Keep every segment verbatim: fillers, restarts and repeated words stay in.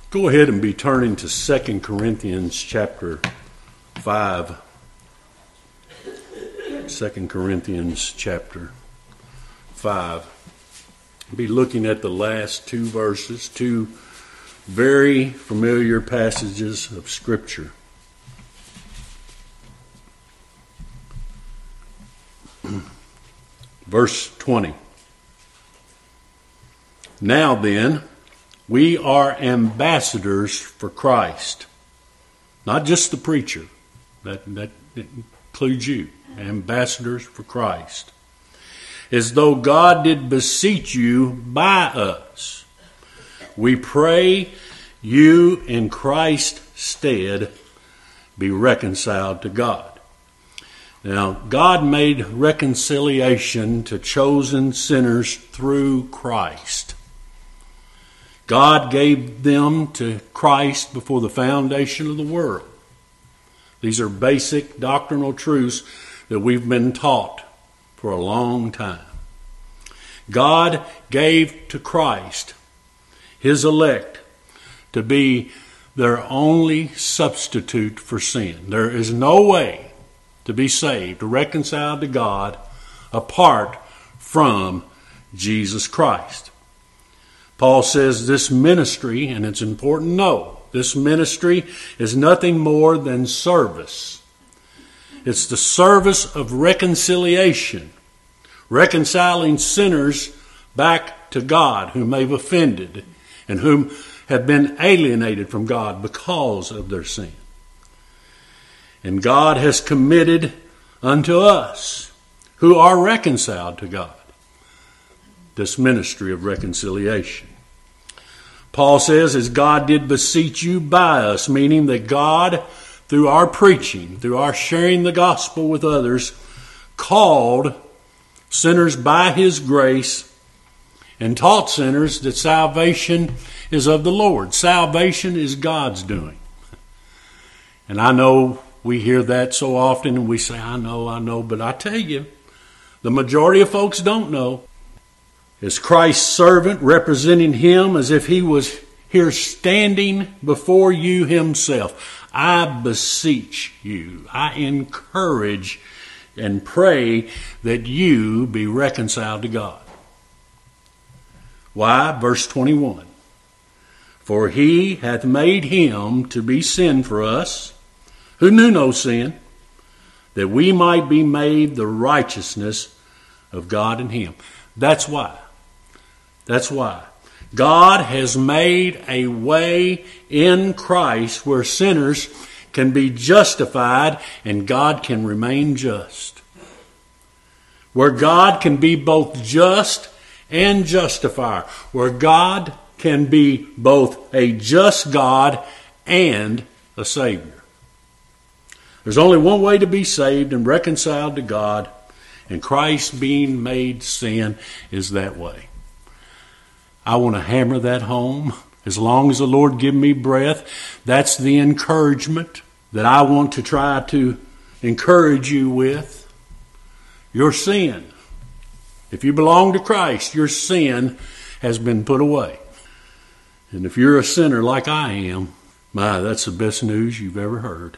Go ahead and be turning to Second Corinthians chapter five. Second Corinthians chapter five. Be looking at the last two verses, two very familiar passages of Scripture. Verse twenty. Now then, we are ambassadors for Christ. Not just the preacher. That, that includes you. Ambassadors for Christ. As though God did beseech you by us. We pray you in Christ's stead be reconciled to God. Now, God made reconciliation to chosen sinners through Christ. God gave them to Christ before the foundation of the world. These are basic doctrinal truths that we've been taught for a long time. God gave to Christ His elect to be their only substitute for sin. There is no way to be saved, reconciled to God, apart from Jesus Christ. Paul says this ministry, and it's important to know, this ministry is nothing more than service. It's the service of reconciliation, reconciling sinners back to God whom they've offended and whom have been alienated from God because of their sin. And God has committed unto us, who are reconciled to God, this ministry of reconciliation. Paul says, as God did beseech you by us, meaning that God, through our preaching, through our sharing the gospel with others, called sinners by His grace and taught sinners that salvation is of the Lord. Salvation is God's doing. And I know we hear that so often and we say, I know, I know, but I tell you, the majority of folks don't know. As Christ's servant, representing Him as if He was here standing before you Himself, I beseech you, I encourage and pray that you be reconciled to God. Why? Verse twenty-one. For He hath made Him to be sin for us, who knew no sin, that we might be made the righteousness of God in Him. That's why. That's why. God has made a way in Christ where sinners can be justified and God can remain just. Where God can be both just and justifier. Where God can be both a just God and a Savior. There's only one way to be saved and reconciled to God, and Christ being made sin is that way. I want to hammer that home. As long as the Lord give me breath, that's the encouragement that I want to try to encourage you with. Your sin, if you belong to Christ, your sin has been put away. And if you're a sinner like I am, my, that's the best news you've ever heard.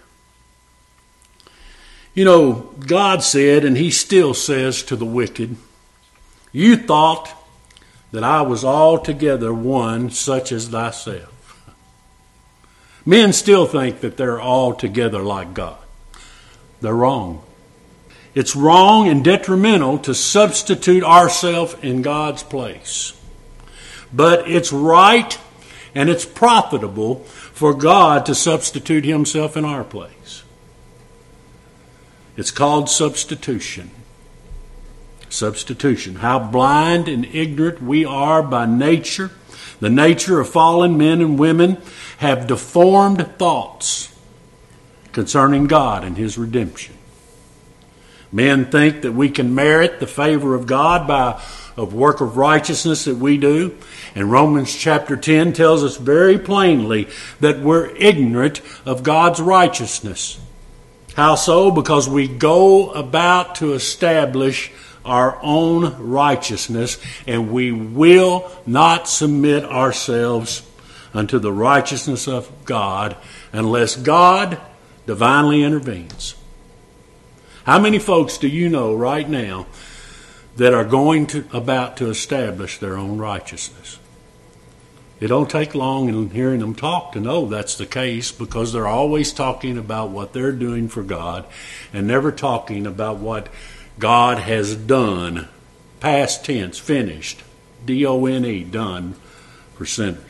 You know, God said, and He still says to the wicked, you thought that I was altogether one such as thyself. Men still think that they're altogether like God. They're wrong. It's wrong and detrimental to substitute ourselves in God's place. But it's right and it's profitable for God to substitute Himself in our place. It's called substitution. Substitution. How blind and ignorant we are by nature. The nature of fallen men and women have deformed thoughts concerning God and His redemption. Men think that we can merit the favor of God by a work of righteousness that we do. And Romans chapter ten tells us very plainly that we're ignorant of God's righteousness. How so? Because we go about to establish our own righteousness, and we will not submit ourselves unto the righteousness of God unless God divinely intervenes. How many folks do you know right now that are going to about to establish their own righteousness? It don't take long in hearing them talk to know that's the case, because they're always talking about what they're doing for God and never talking about what God has done, past tense, finished, D O N E, done for sinners.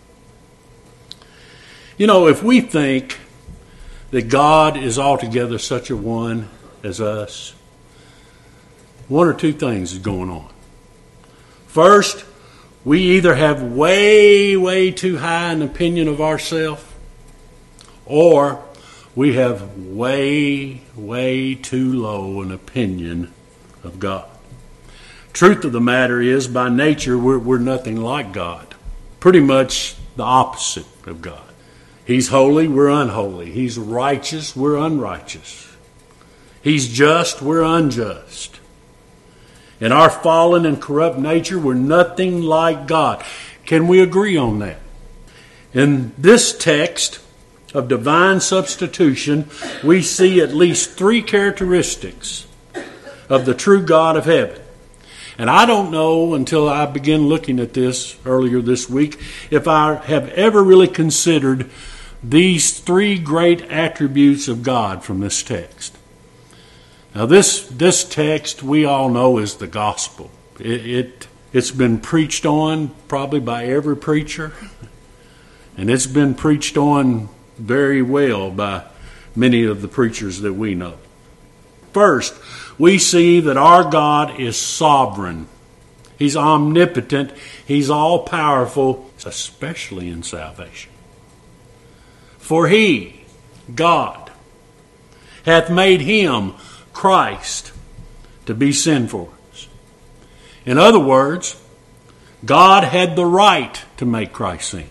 You know, if we think that God is altogether such a one as us, one or two things is going on. First, we either have way, way too high an opinion of ourselves, or we have way, way too low an opinion of God. Truth of the matter is, by nature, we're, we're nothing like God. Pretty much the opposite of God. He's holy, we're unholy. He's righteous, we're unrighteous. He's just, we're unjust. In our fallen and corrupt nature, we're nothing like God. Can we agree on that? In this text of divine substitution, we see at least three characteristics of the true God of heaven. And I don't know, until I began looking at this earlier this week, if I have ever really considered these three great attributes of God from this text. Now, this this text we all know is the gospel. It, it it's been preached on probably by every preacher, and it's been preached on very well by many of the preachers that we know. First, we see that our God is sovereign. He's omnipotent. He's all-powerful, especially in salvation. For He, God, hath made Him, Christ, to be sin for us. In other words, God had the right to make Christ sin.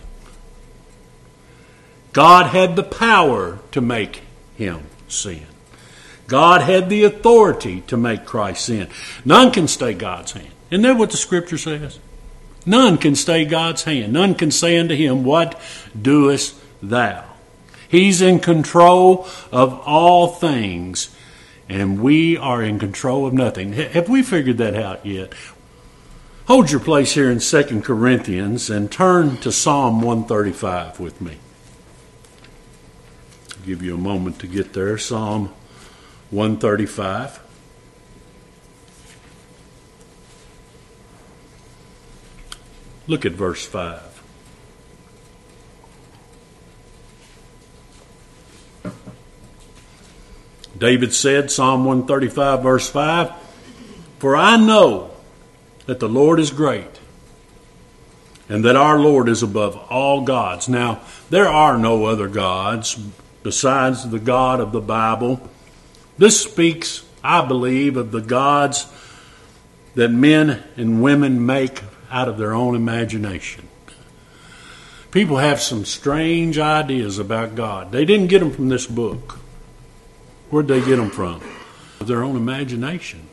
God had the power to make Him sin. God had the authority to make Christ sin. None can stay God's hand. Isn't that what the Scripture says? None can stay God's hand. None can say unto Him, what doest thou? He's in control of all things, and we are in control of nothing. Have we figured that out yet? Hold your place here in Second Corinthians and turn to Psalm one thirty-five with me. I'll give you a moment to get there. Psalm one thirty-five. Look at verse five. David said, Psalm one thirty-five, verse five, for I know that the Lord is great, and that our Lord is above all gods. Now, there are no other gods besides the God of the Bible. This speaks, I believe, of the gods that men and women make out of their own imagination. People have some strange ideas about God. They didn't get them from this book. Where'd they get them from? Their own imagination.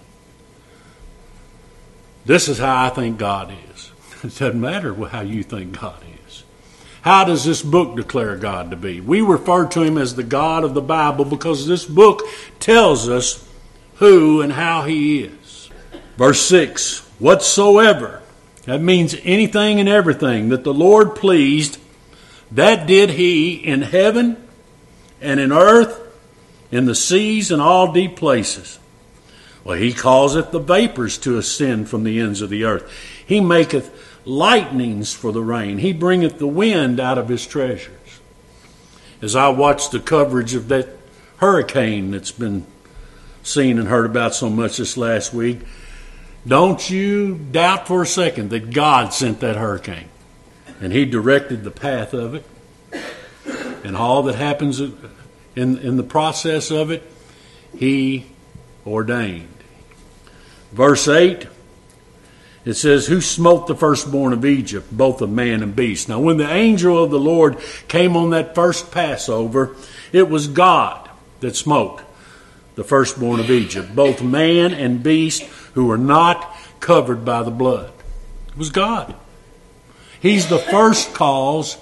This is how I think God is. It doesn't matter how you think God is. How does this book declare God to be? We refer to Him as the God of the Bible because this book tells us who and how He is. Verse six, whatsoever, that means anything and everything that the Lord pleased, that did He in heaven and in earth, in the seas and all deep places. Well, He causeth the vapors to ascend from the ends of the earth. He maketh lightnings for the rain. He bringeth the wind out of His treasures. As I watched the coverage of that hurricane that's been seen and heard about so much this last week, don't you doubt for a second that God sent that hurricane. And He directed the path of it. And all that happens in, in the process of it, He ordained. Verse eight, it says, who smote the firstborn of Egypt, both of man and beast. Now, when the angel of the Lord came on that first Passover, it was God that smote the firstborn of Egypt, both man and beast who were not covered by the blood. It was God. He's the first cause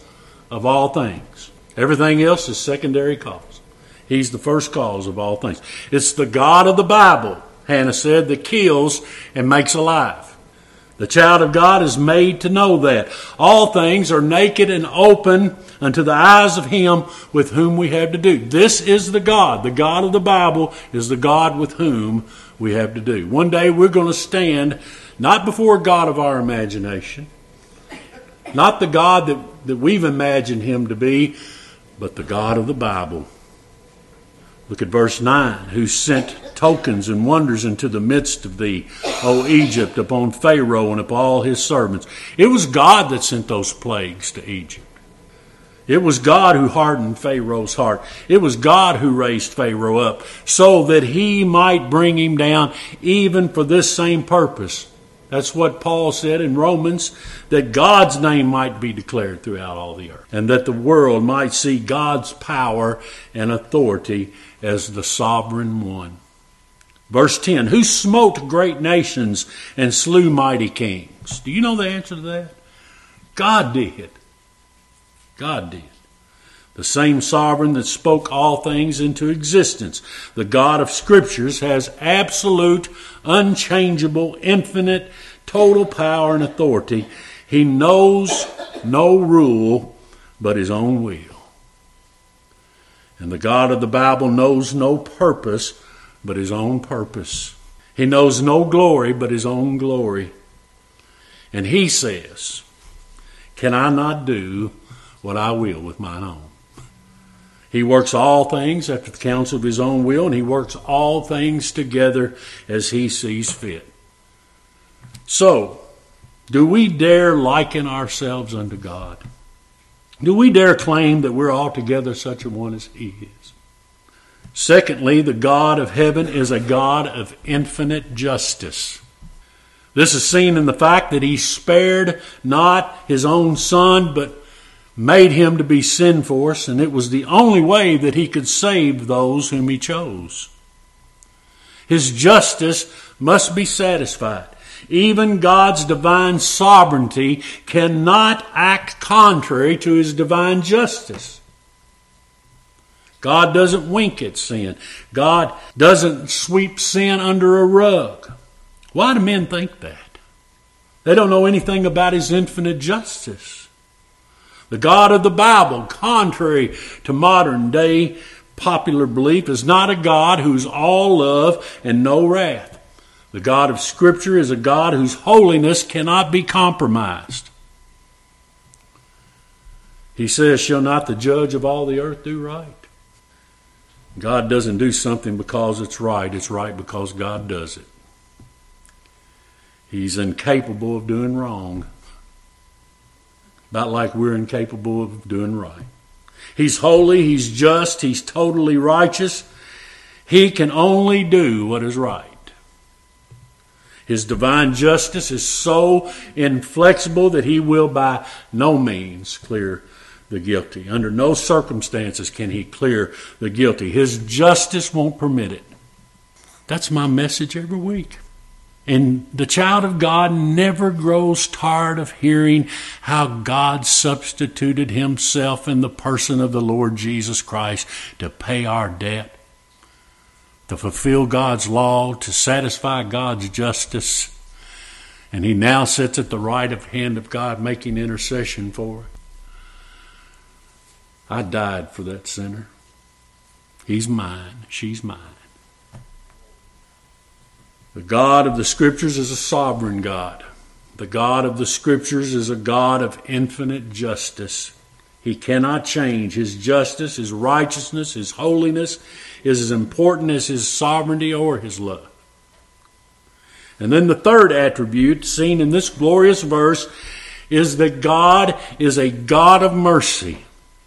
of all things. Everything else is secondary cause. He's the first cause of all things. It's the God of the Bible, Hannah said, that kills and makes alive. The child of God is made to know that. All things are naked and open unto the eyes of Him with whom we have to do. This is the God. The God of the Bible is the God with whom we have to do. One day we're going to stand not before a God of our imagination, not the God that, that we've imagined Him to be, but the God of the Bible. Look at verse nine. Who sent tokens and wonders into the midst of thee, O Egypt, upon Pharaoh and upon all his servants. It was God that sent those plagues to Egypt. It was God who hardened Pharaoh's heart. It was God who raised Pharaoh up so that he might bring him down even for this same purpose. That's what Paul said in Romans, that God's name might be declared throughout all the earth, and that the world might see God's power and authority as the sovereign one. Verse ten, who smote great nations and slew mighty kings? Do you know the answer to that? God did. God did. The same sovereign that spoke all things into existence. The God of Scriptures has absolute, unchangeable, infinite, total power and authority. He knows no rule but His own will. And the God of the Bible knows no purpose but His own purpose. He knows no glory but His own glory. And He says, can I not do what I will with mine own? He works all things after the counsel of His own will, and He works all things together as He sees fit. So, do we dare liken ourselves unto God? Do we dare claim that we're altogether such a one as He is? Secondly, the God of heaven is a God of infinite justice. This is seen in the fact that He spared not His own Son, but made Him to be sin for us, and it was the only way that He could save those whom He chose. His justice must be satisfied. Even God's divine sovereignty cannot act contrary to His divine justice. God doesn't wink at sin. God doesn't sweep sin under a rug. Why do men think that? They don't know anything about His infinite justice. The God of the Bible, contrary to modern day popular belief, is not a God who's all love and no wrath. The God of Scripture is a God whose holiness cannot be compromised. He says, shall not the judge of all the earth do right? God doesn't do something because it's right. It's right because God does it. He's incapable of doing wrong. About like we're incapable of doing right. He's holy, He's just, He's totally righteous. He can only do what is right. His divine justice is so inflexible that He will by no means clear the guilty. Under no circumstances can He clear the guilty. His justice won't permit it. That's my message every week. And the child of God never grows tired of hearing how God substituted Himself in the person of the Lord Jesus Christ to pay our debt, to fulfill God's law, to satisfy God's justice. And He now sits at the right hand of God making intercession for it. I died for that sinner. He's mine. She's mine. The God of the Scriptures is a sovereign God. The God of the Scriptures is a God of infinite justice. He cannot change. His justice, His righteousness, His holiness is as important as His sovereignty or His love. And then the third attribute seen in this glorious verse is that God is a God of mercy.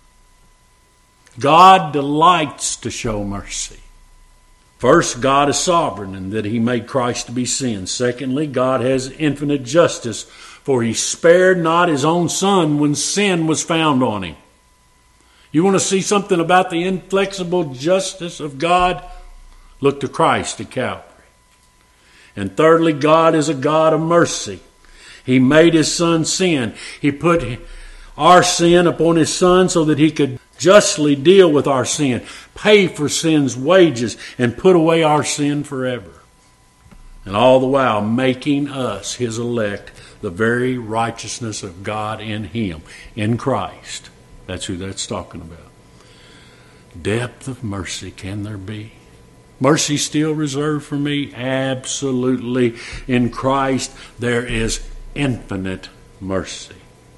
God delights to show mercy. First, God is sovereign in that He made Christ to be sin. Secondly, God has infinite justice, for He spared not His own Son when sin was found on Him. You want to see something about the inflexible justice of God? Look to Christ at Calvary. And thirdly, God is a God of mercy. He made His Son sin. He put our sin upon his Son so that he could justly deal with our sin, pay for sin's wages, and put away our sin forever. And all the while making us his elect, the very righteousness of God in him, in Christ. That's who that's talking about. Depth of mercy can there be? Mercy still reserved for me? Absolutely. In Christ there is infinite mercy.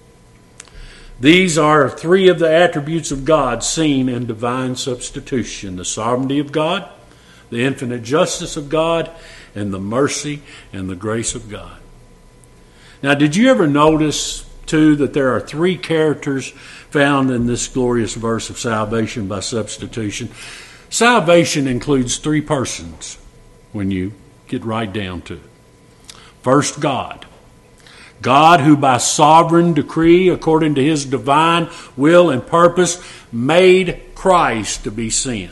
These are three of the attributes of God seen in divine substitution: the sovereignty of God, the infinite justice of God, and the mercy and the grace of God. Now, did you ever notice, too, that there are three characters found in this glorious verse of salvation by substitution? Salvation includes three persons when you get right down to it. First, God. God, who by sovereign decree, according to his divine will and purpose, made Christ to be sin.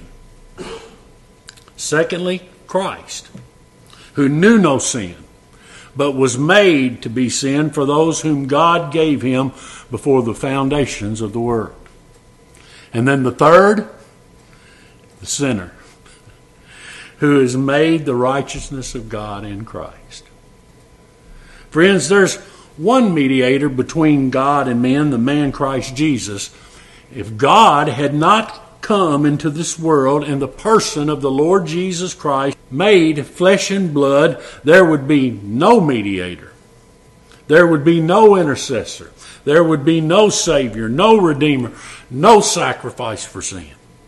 Secondly, Christ, who knew no sin, but was made to be sin for those whom God gave him before the foundations of the world. And then the third, the sinner, who is made the righteousness of God in Christ. Friends, there's one mediator between God and men, the man Christ Jesus. If God had not come into this world in the person of the Lord Jesus Christ, made flesh and blood, there would be no mediator. There would be no intercessor. There would be no Savior, no Redeemer, no sacrifice for sin.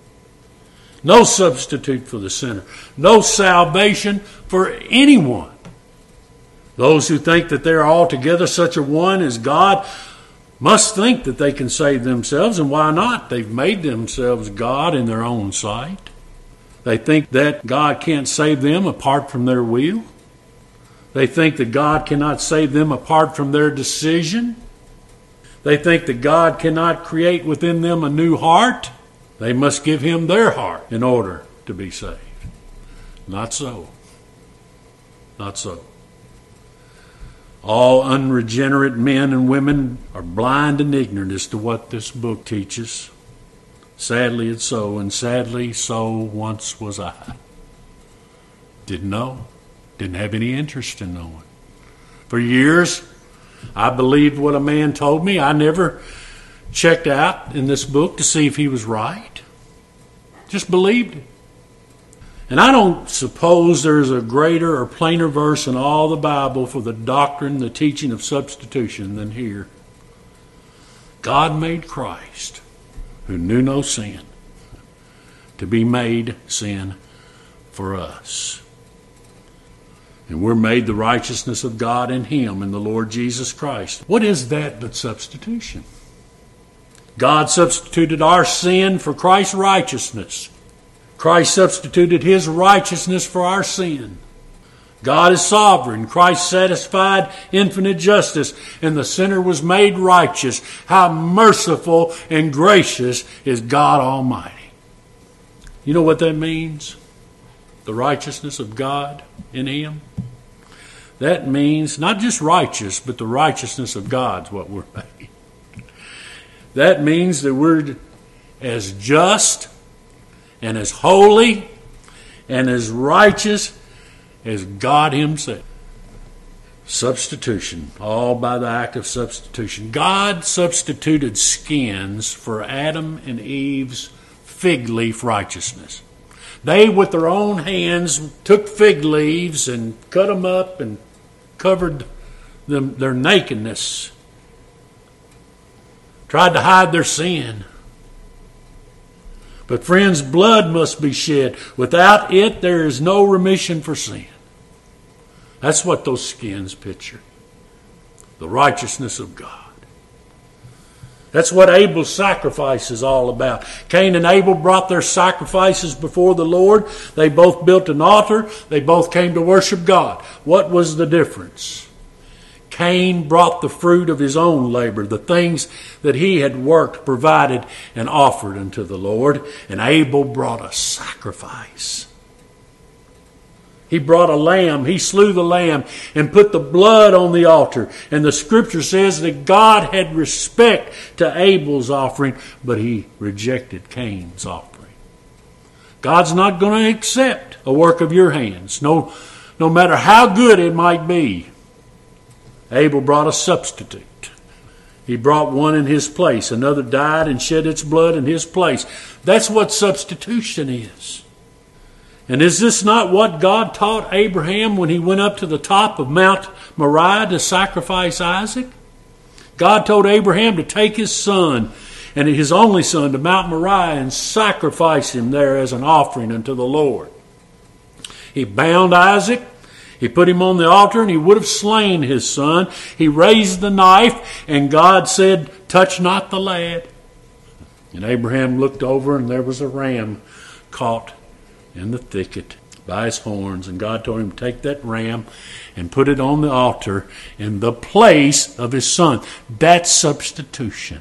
No substitute for the sinner. No salvation for anyone. Those who think that they are altogether such a one as God must think that they can save themselves, and why not? They've made themselves God in their own sight. They think that God can't save them apart from their will. They think that God cannot save them apart from their decision. They think that God cannot create within them a new heart. They must give him their heart in order to be saved. Not so. Not so. All unregenerate men and women are blind and ignorant as to what this book teaches. Sadly, it's so, and sadly, so once was I. Didn't know. Didn't have any interest in knowing. For years, I believed what a man told me. I never checked out in this book to see if he was right. Just believed it. And I don't suppose there's a greater or plainer verse in all the Bible for the doctrine, the teaching of substitution than here. God made Christ, who knew no sin, to be made sin for us. And we're made the righteousness of God in him, in the Lord Jesus Christ. What is that but substitution? God substituted our sin for Christ's righteousness. Christ substituted his righteousness for our sin. God is sovereign. Christ satisfied infinite justice, and the sinner was made righteous. How merciful and gracious is God Almighty. You know what that means? The righteousness of God in him? That means not just righteous, but the righteousness of God's what we're made. That means that we're as just and as holy and as righteous as God himself. Substitution, all by the act of substitution. God substituted skins for Adam and Eve's fig leaf righteousness. They, with their own hands, took fig leaves and cut them up and covered them, their nakedness. Tried to hide their sin. But friends, blood must be shed. Without it, there is no remission for sin. That's what those skins picture. The righteousness of God. That's what Abel's sacrifice is all about. Cain and Abel brought their sacrifices before the Lord. They both built an altar. They both came to worship God. What was the difference? Cain brought the fruit of his own labor, the things that he had worked, provided, and offered unto the Lord. And Abel brought a sacrifice. He brought a lamb. He slew the lamb and put the blood on the altar. And the scripture says that God had respect to Abel's offering, but he rejected Cain's offering. God's not going to accept a work of your hands, no, no matter how good it might be. Abel brought a substitute. He brought one in his place. Another died and shed its blood in his place. That's what substitution is. And is this not what God taught Abraham when he went up to the top of Mount Moriah to sacrifice Isaac? God told Abraham to take his son, and his only son, to Mount Moriah and sacrifice him there as an offering unto the Lord. He bound Isaac. He put him on the altar, and he would have slain his son. He raised the knife, and God said, "Touch not the lad." And Abraham looked over, and there was a ram caught in the thicket by his horns. And God told him to take that ram and put it on the altar in the place of his son. That's substitution.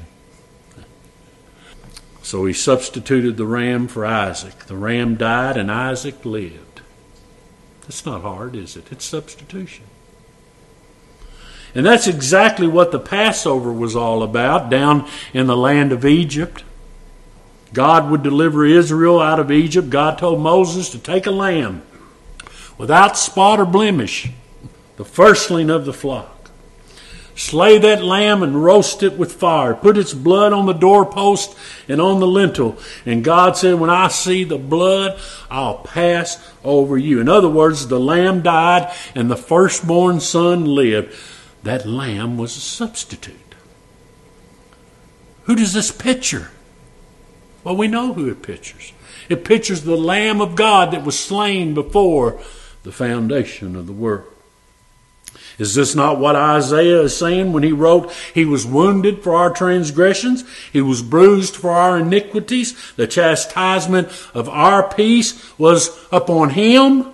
So he substituted the ram for Isaac. The ram died and Isaac lived. That's not hard, is it? It's substitution. And that's exactly what the Passover was all about down in the land of Egypt. God would deliver Israel out of Egypt. God told Moses to take a lamb without spot or blemish, the firstling of the flock. Slay that lamb and roast it with fire. Put its blood on the doorpost and on the lintel. And God said, when I see the blood, I'll pass over you. In other words, the lamb died and the firstborn son lived. That lamb was a substitute. Who does this picture? Well, we know who it pictures. It pictures the Lamb of God that was slain before the foundation of the world. Is this not what Isaiah is saying when he wrote, "He was wounded for our transgressions, He was bruised for our iniquities, the chastisement of our peace was upon Him,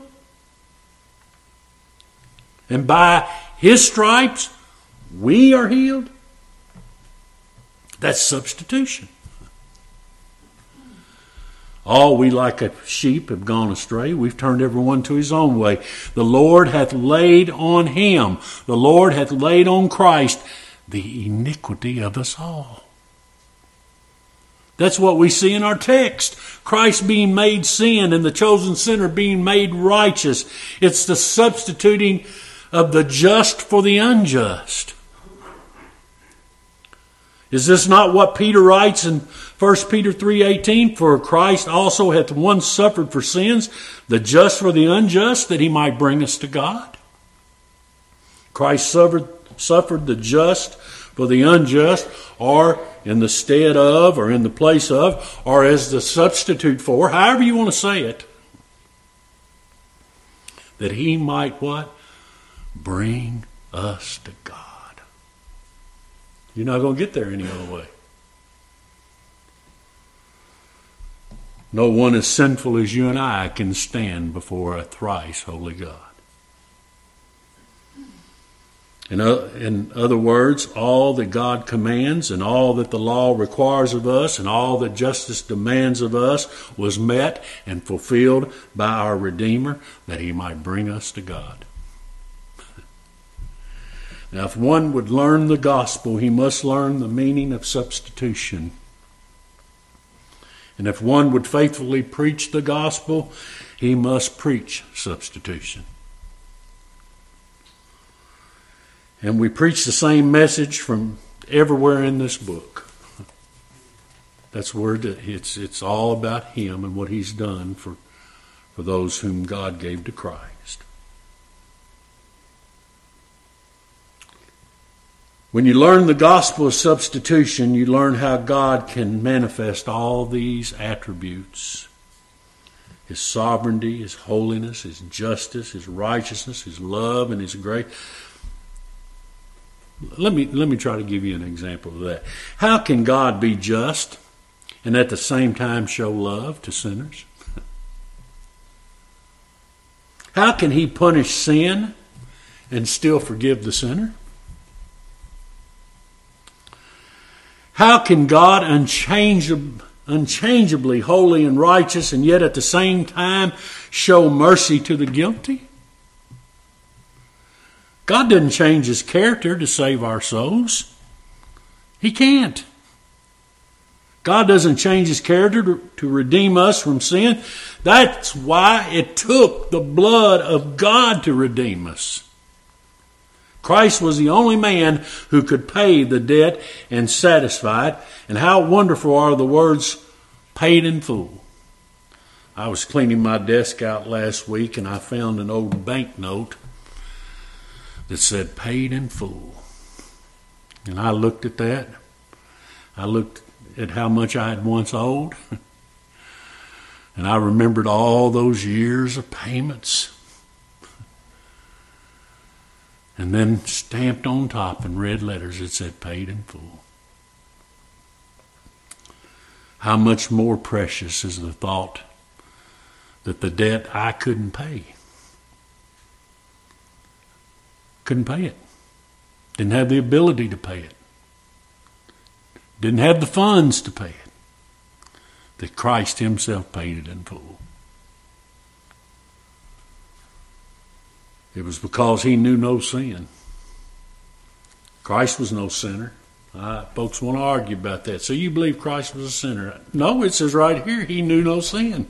and by His stripes we are healed"? That's substitution. All we like a sheep have gone astray. We've turned everyone to his own way. The Lord hath laid on him, the Lord hath laid on Christ, the iniquity of us all. That's what we see in our text. Christ being made sin and the chosen sinner being made righteous. It's the substituting of the just for the unjust. Is this not what Peter writes in First Peter three eighteen? For Christ also hath once suffered for sins, the just for the unjust, that he might bring us to God. Christ suffered, suffered the just for the unjust, or in the stead of, or in the place of, or as the substitute for, however you want to say it, that he might what? Bring us to God. You're not going to get there any other way. No one as sinful as you and I can stand before a thrice holy God. In, in other words, all that God commands and all that the law requires of us and all that justice demands of us was met and fulfilled by our Redeemer, that he might bring us to God. Now, if one would learn the gospel, he must learn the meaning of substitution. And if one would faithfully preach the gospel, he must preach substitution. And we preach the same message from everywhere in this book. That's where it's it's all about him and what he's done for, for those whom God gave to Christ. When you learn the gospel of substitution, you learn how God can manifest all these attributes. His sovereignty, His holiness, His justice, His righteousness, His love, and His grace. Let me, let me try to give you an example of that. How can God be just and at the same time show love to sinners? How can He punish sin and still forgive the sinner? How can God, unchangeably, unchangeably holy and righteous, and yet at the same time show mercy to the guilty? God doesn't change his character to save our souls. He can't. God doesn't change his character to, to redeem us from sin. That's why it took the blood of God to redeem us. Christ was the only man who could pay the debt and satisfy it. And how wonderful are the words, paid in full. I was cleaning my desk out last week and I found an old banknote that said paid in full. And I looked at that. I looked at how much I had once owed. And I remembered all those years of payments. And then stamped on top in red letters it said paid in full. How much more precious is the thought that the debt I couldn't pay. Couldn't pay it. Didn't have the ability to pay it. Didn't have the funds to pay it. That Christ himself paid it in full. It was because he knew no sin. Christ was no sinner. Uh, folks want to argue about that. So you believe Christ was a sinner? No, it says right here, he knew no sin.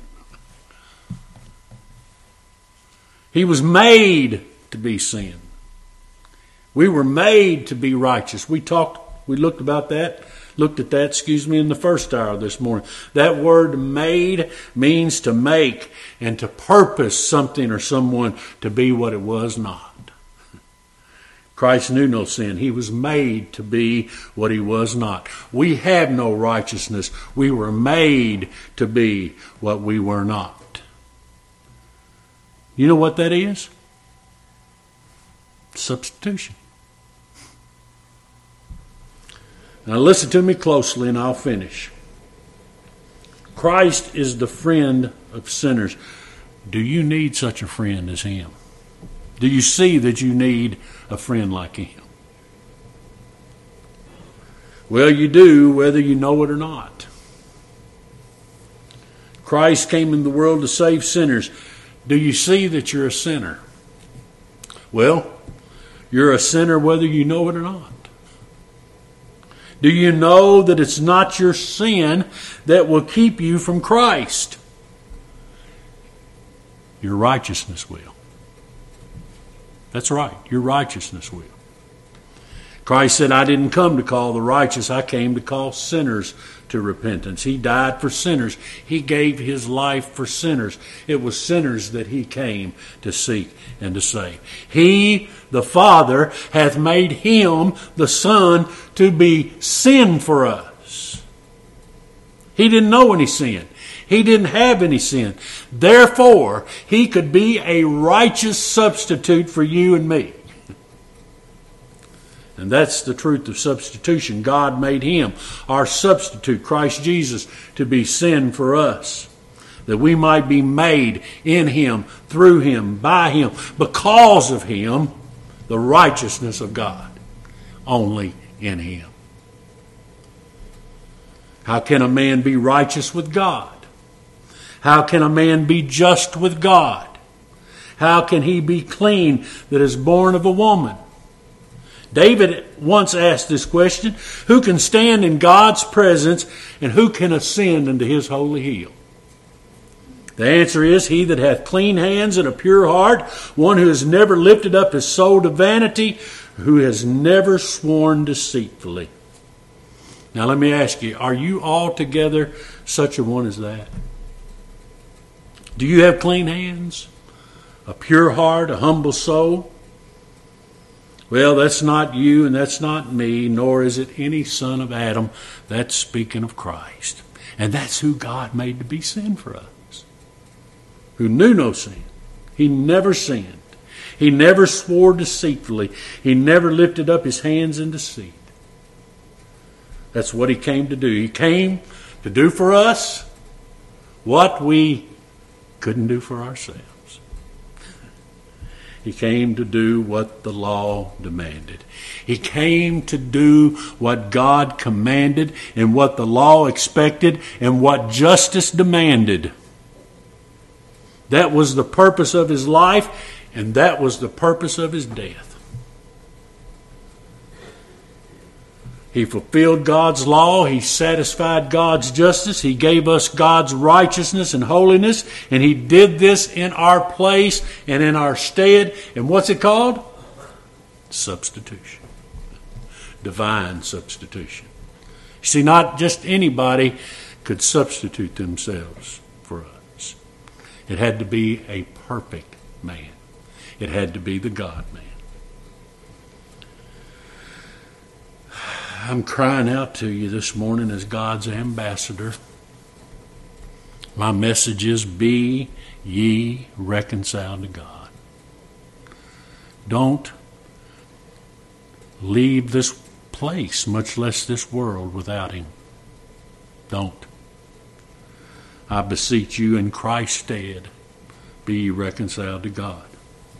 He was made to be sin. We were made to be righteous. We talked, we looked about that, looked at that, excuse me, in the first hour this morning. That word made means to make and to purpose something or someone to be what it was not. Christ knew no sin. He was made to be what he was not. We have no righteousness. We were made to be what we were not. You know what that is? Substitution. Now listen to me closely and I'll finish. Christ is the friend of sinners. Do you need such a friend as him? Do you see that you need a friend like him? Well, you do, whether you know it or not. Christ came in the world to save sinners. Do you see that you're a sinner? Well, you're a sinner whether you know it or not. Do you know that it's not your sin that will keep you from Christ? Your righteousness will. That's right. Your righteousness will. Christ said, I didn't come to call the righteous. I came to call sinners to repentance. He died for sinners. He gave his life for sinners. It was sinners that he came to seek and to save. He, the Father, hath made him, the Son, to be sin for us. He didn't know any sin. He didn't have any sin. Therefore, he could be a righteous substitute for you and me. And that's the truth of substitution. God made him, our substitute, Christ Jesus, to be sin for us. That we might be made in him, through him, by him, because of him, the righteousness of God. Only in him. How can a man be righteous with God? How can a man be just with God? How can he be clean that is born of a woman? David once asked this question, who can stand in God's presence and who can ascend into his holy hill? The answer is, he that hath clean hands and a pure heart, one who has never lifted up his soul to vanity, who has never sworn deceitfully. Now let me ask you, are you altogether such a one as that? Do you have clean hands, a pure heart, a humble soul? Well, that's not you and that's not me, nor is it any son of Adam. That's speaking of Christ. And that's who God made to be sin for us. Who knew no sin. He never sinned. He never swore deceitfully. He never lifted up his hands in deceit. That's what he came to do. He came to do for us what we couldn't do for ourselves. He came to do what the law demanded. He came to do what God commanded and what the law expected and what justice demanded. That was the purpose of his life, and that was the purpose of his death. He fulfilled God's law. He satisfied God's justice. He gave us God's righteousness and holiness. And He did this in our place and in our stead. And what's it called? Substitution. Divine substitution. You see, not just anybody could substitute themselves for us. It had to be a perfect man. It had to be the God-man. I'm crying out to you this morning as God's ambassador. My message is, be ye reconciled to God. Don't leave this place, much less this world, without Him. Don't. I beseech you in Christ's stead, be ye reconciled to God.